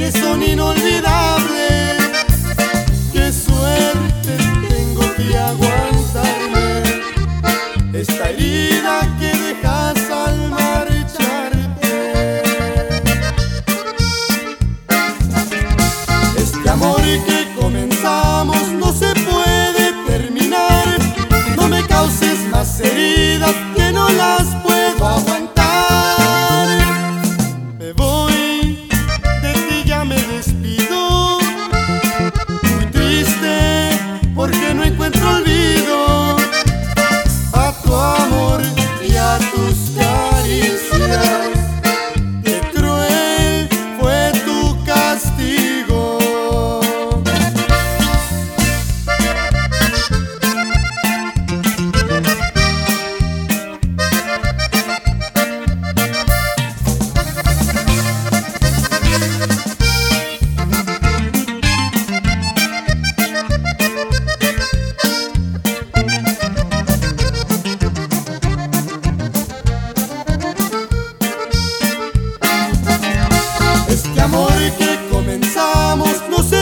que son inolvidables. Qué suerte tengo que aguantarme esta herida que dejas al marcharte. Este amor que comenzamos no se puede terminar. No me causes más heridas que no las puedo aguantar. Me voy, de ti ya me despido, muy triste porque no encuentro olvido a tu amor y a tus caricias. Qué cruel fue tu castigo. Este amor que comenzamos no se